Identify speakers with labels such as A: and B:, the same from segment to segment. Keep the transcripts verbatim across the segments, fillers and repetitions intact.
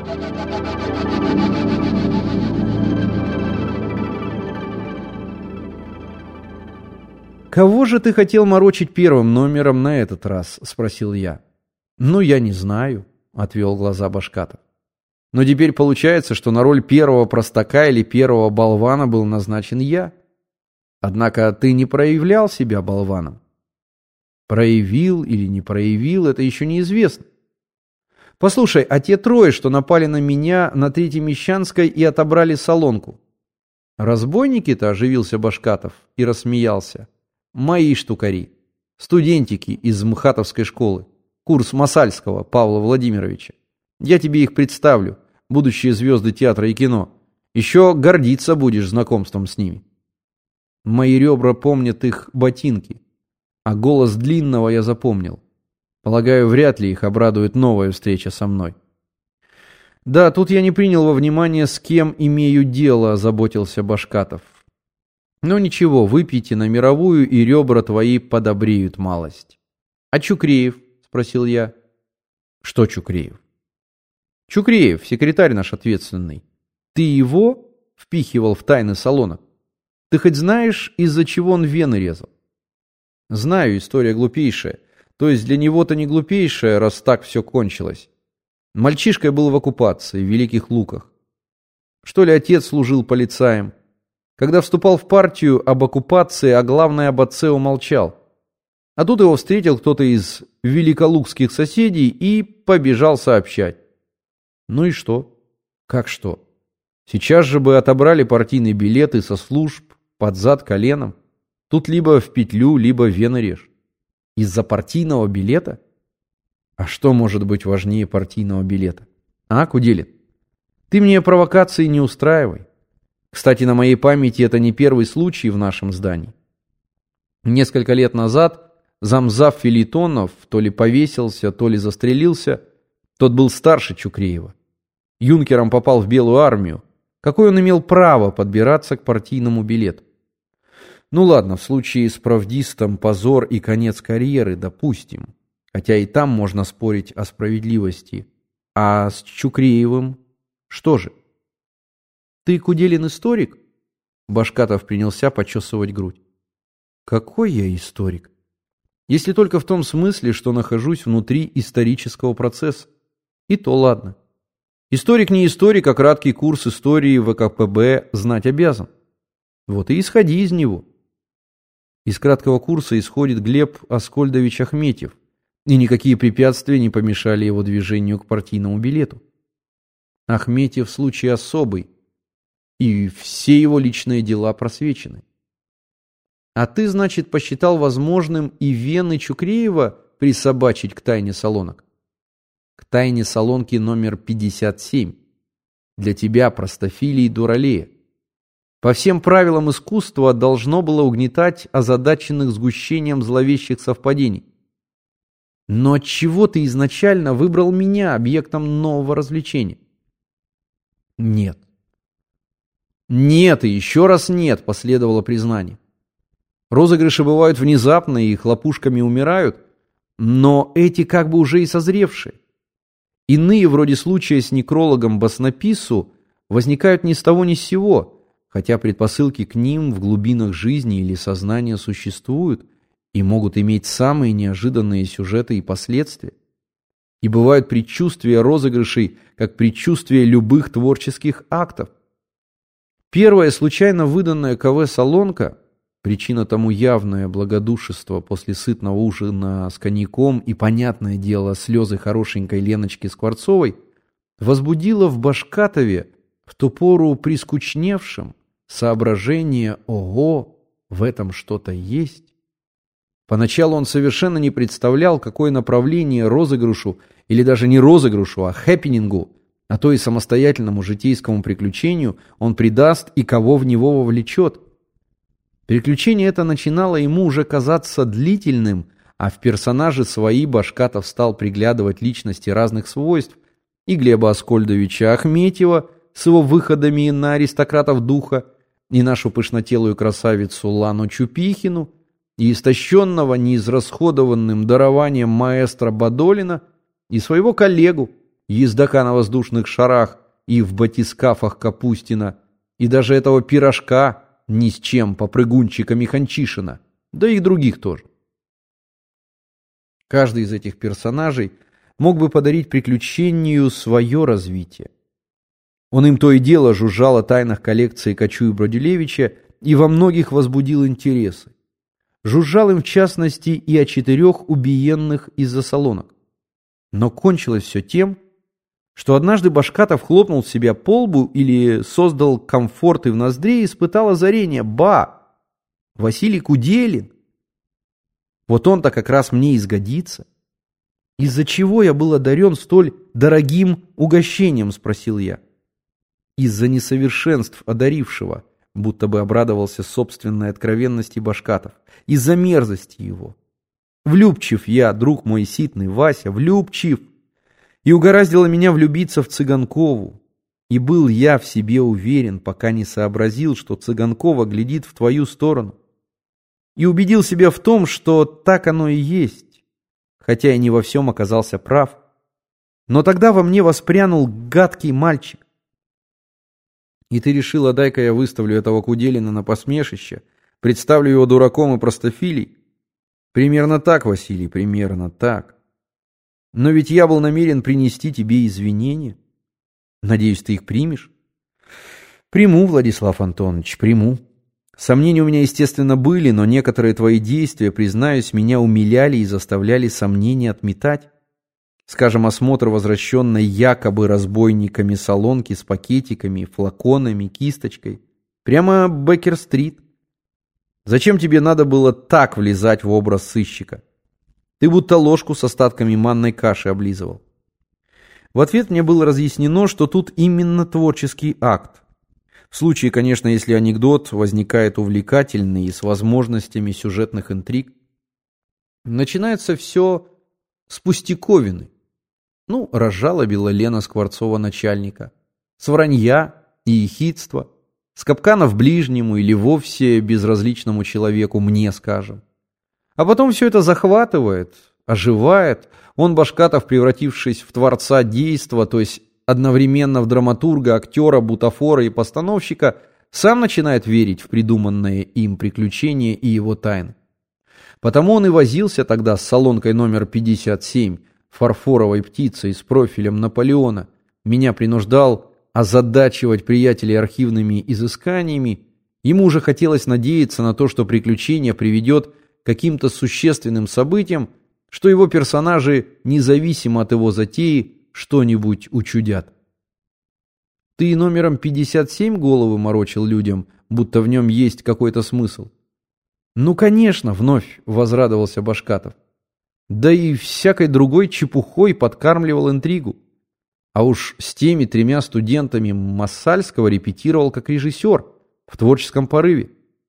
A: «Кого же ты хотел морочить первым номером на этот раз?» – спросил я. «Ну, я не знаю», – отвел глаза Башкатов. «Но теперь получается, что на роль первого простака или первого болвана был назначен я. Однако ты не проявлял себя болваном». «Проявил или не проявил – это еще неизвестно. Послушай, а те трое, что напали на меня на Третьей Мещанской и отобрали солонку?» «Разбойники-то?» – оживился Башкатов и рассмеялся. «Мои штукари, студентики из МХАТовской школы, курс Масальского Павла Владимировича. Я тебе их представлю, будущие звезды театра и кино. Еще гордиться будешь знакомством с ними». Мои ребра помнят их ботинки, а голос Длинного я запомнил. Полагаю, вряд ли их обрадует новая встреча со мной. «Да, тут я не принял во внимание, с кем имею дело», – озаботился Башкатов. «Ну ничего, выпейте на мировую, и ребра твои подобреют малость». «А Чукреев?» – спросил я. «Что Чукреев?» «Чукреев, секретарь наш ответственный. Ты его впихивал в тайны салона? Ты хоть знаешь, из-за чего он вены резал?» «Знаю, история глупейшая. То есть для него-то не глупейшая, раз так все кончилось. Мальчишкой был в оккупации, в Великих Луках. Что ли, отец служил полицаем. Когда вступал в партию, об оккупации, а главное об отце умолчал. А тут его встретил кто-то из великолукских соседей и побежал сообщать. Ну и что? Как что? Сейчас же бы отобрали партийные билеты со служб, под зад коленом. Тут либо в петлю, либо вены режь. Из-за партийного билета? А что может быть важнее партийного билета? А, Куделин? Ты мне провокации не устраивай. Кстати, на моей памяти это не первый случай в нашем здании. Несколько лет назад замзав филитонов то ли повесился, то ли застрелился. Тот был старше Чукреева. Юнкером попал в Белую армию. Какое он имел право подбираться к партийному билету? Ну ладно, в случае с правдистом позор и конец карьеры, допустим. Хотя и там можно спорить о справедливости. А с Чукреевым что же? Ты, Куделин, историк? Башкатов принялся почесывать грудь. Какой я историк? Если только в том смысле, что нахожусь внутри исторического процесса. И то ладно. Историк не историк, а краткий курс истории в ВКПБ знать обязан. Вот и исходи из него. Из краткого курса исходит Глеб Аскольдович Ахметьев, и никакие препятствия не помешали его движению к партийному билету. Ахметьев случай особый, и все его личные дела просвечены. А ты, значит, посчитал возможным и вены Чукреева присобачить к тайне салонок? К тайне салонки номер пятьдесят семь. Для тебя, простофилии дуралея. По всем правилам искусства должно было угнетать озадаченных сгущением зловещих совпадений. Но отчего ты изначально выбрал меня объектом нового развлечения? Нет. Нет и еще раз нет, последовало признание. Розыгрыши бывают внезапно и хлопушками умирают, но эти как бы уже и созревшие. Иные, вроде случая с некрологом Баснопису, возникают ни с того ни с сего, хотя предпосылки к ним в глубинах жизни или сознания существуют и могут иметь самые неожиданные сюжеты и последствия. И бывают предчувствия розыгрышей, как предчувствия любых творческих актов. Первая случайно выданная КВ «Солонка», причина тому явное благодушество после сытного ужина с коньяком и, понятное дело, слезы хорошенькой Леночки Скворцовой, возбудила в Башкатове, в ту пору прискучневшем, соображение «Ого, в этом что-то есть». Поначалу он совершенно не представлял, какое направление розыгрышу, или даже не розыгрышу, а хэппинингу, а то и самостоятельному житейскому приключению он придаст и кого в него вовлечет. Приключение это начинало ему уже казаться длительным, а в персонаже свои Башкатов стал приглядывать личности разных свойств, и Глеба Аскольдовича Ахметьева с его выходами на аристократов духа, и нашу пышнотелую красавицу Лану Чупихину, и истощенного неизрасходованным дарованием маэстро Бадолина, и своего коллегу, ездака на воздушных шарах и в батискафах Капустина, и даже этого пирожка ни с чем попрыгунчика Миханчишина, да и других тоже. Каждый из этих персонажей мог бы подарить приключению свое развитие. Он им то и дело жужжал о тайнах коллекции Кочуя-Бродилевича и во многих возбудил интересы. Жужжал им в частности и о четырех убиенных из-за солонок. Но кончилось все тем, что однажды Башкатов хлопнул себя по лбу или создал комфорт и в ноздре и испытал озарение. Ба! Василий Куделин! Вот он-то как раз мне изгодится. Из-за чего я был одарен столь дорогим угощением, спросил я. Из-за несовершенств одарившего, будто бы обрадовался собственной откровенности Башкатов. Из-за мерзости его. Влюбчив я, друг мой ситный Вася, влюбчив. И угораздило меня влюбиться в Цыганкову. И был я в себе уверен, пока не сообразил, что Цыганкова глядит в твою сторону. И убедил себя в том, что так оно и есть, хотя и не во всем оказался прав. Но тогда во мне воспрянул гадкий мальчик. И ты решила, дай-ка я выставлю этого Куделина на посмешище, представлю его дураком и простофилей? Примерно так, Василий, примерно так. Но ведь я был намерен принести тебе извинения. Надеюсь, ты их примешь? Приму, Владислав Антонович, приму. Сомнения у меня, естественно, были, но некоторые твои действия, признаюсь, меня умиляли и заставляли сомнения отметать. Скажем, осмотр возвращенной якобы разбойниками солонки с пакетиками, флаконами, кисточкой. Прямо Беккер-стрит. Зачем тебе надо было так влезать в образ сыщика? Ты будто ложку с остатками манной каши облизывал. В ответ мне было разъяснено, что тут именно творческий акт. В случае, конечно, если анекдот возникает увлекательный и с возможностями сюжетных интриг. Начинается все с пустяковины. Ну, разжалобила Лена Скворцова начальника. С вранья и ехидства. С капканов ближнему или вовсе безразличному человеку, мне скажем. А потом все это захватывает, оживает. Он, Башкатов, превратившись в творца действа, то есть одновременно в драматурга, актера, бутафора и постановщика, сам начинает верить в придуманное им приключение и его тайны. Потому он и возился тогда с солонкой номер пятьдесят семь, фарфоровой птицей с профилем Наполеона, меня принуждал озадачивать приятелей архивными изысканиями. Ему уже хотелось надеяться на то, что приключение приведет к каким-то существенным событиям, что его персонажи, независимо от его затеи, что-нибудь учудят. Ты номером пятьдесят семь головы морочил людям, будто в нем есть какой-то смысл. Ну, конечно, вновь возрадовался Башкатов. Да и всякой другой чепухой подкармливал интригу. А уж с теми тремя студентами Массальского репетировал как режиссер в творческом порыве.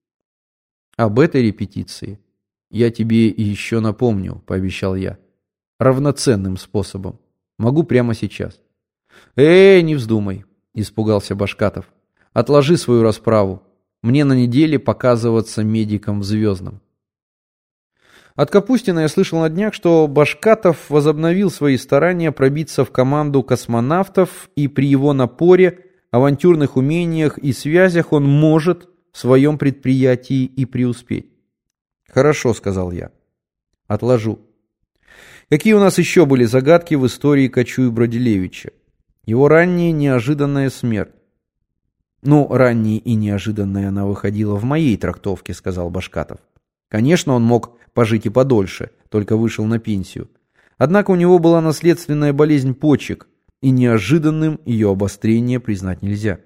A: Об этой репетиции я тебе еще напомню, пообещал я. Равноценным способом. Могу прямо сейчас. Эй, не вздумай, испугался Башкатов. Отложи свою расправу. Мне на неделе показываться медиком в Звездном. От Капустина я слышал на днях, что Башкатов возобновил свои старания пробиться в команду космонавтов, и при его напоре, авантюрных умениях и связях он может в своем предприятии и преуспеть. Хорошо, сказал я. Отложу. Какие у нас еще были загадки в истории Кочуя-Бродилевича? Его ранняя неожиданная смерть. Ну, ранняя и неожиданная она выходила в моей трактовке, сказал Башкатов. Конечно, он мог пожить и подольше, только вышел на пенсию. Однако у него была наследственная болезнь почек, и неожиданным ее обострение признать нельзя.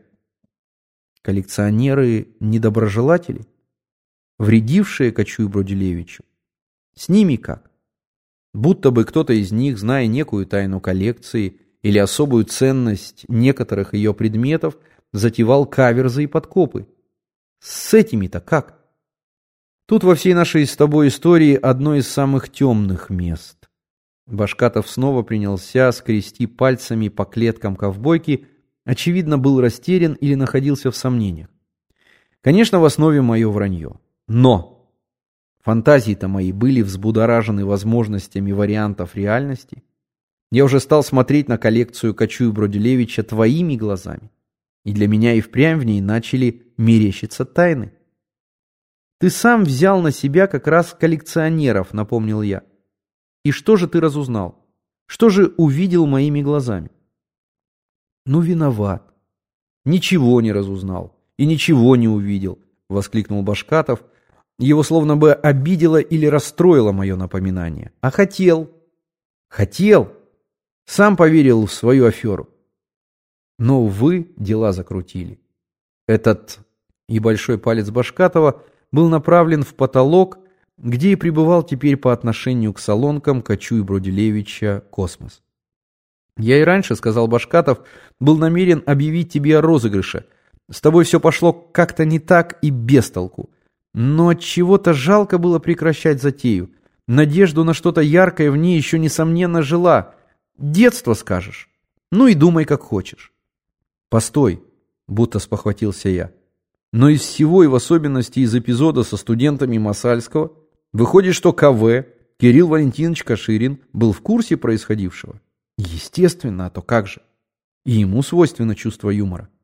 A: Коллекционеры – недоброжелатели, вредившие Кочуя-Бродилевичу. С ними как? Будто бы кто-то из них, зная некую тайну коллекции или особую ценность некоторых ее предметов, затевал каверзы и подкопы. С этими-то как? Тут во всей нашей с тобой истории одно из самых темных мест. Башкатов снова принялся скрести пальцами по клеткам ковбойки, очевидно, был растерян или находился в сомнениях. Конечно, в основе мое вранье. Но фантазии-то мои были взбудоражены возможностями вариантов реальности. Я уже стал смотреть на коллекцию Кочуя-Бродилевича твоими глазами. И для меня и впрямь в ней начали мерещиться тайны. Ты сам взял на себя как раз коллекционеров, напомнил я. И что же ты разузнал? Что же увидел моими глазами? Ну, виноват. Ничего не разузнал и ничего не увидел, воскликнул Башкатов. Его словно бы обидело или расстроило мое напоминание. А хотел. Хотел. Сам поверил в свою аферу. Но вы дела закрутили. Этот и большой палец Башкатова был направлен в потолок, где и пребывал теперь по отношению к салонкам Кочуя-Бродилевича космос. Я и раньше, сказал Башкатов, был намерен объявить тебе о розыгрыше. С тобой все пошло как-то не так и без толку. Но от чего-то жалко было прекращать затею. Надежду на что-то яркое в ней еще несомненно жила. Детство, скажешь. Ну и думай, как хочешь. Постой, будто спохватился я. Но из всего и в особенности из эпизода со студентами Масальского выходит, что КВ, Кирилл Валентинович Каширин, был в курсе происходившего. Естественно, а то как же. И ему свойственно чувство юмора.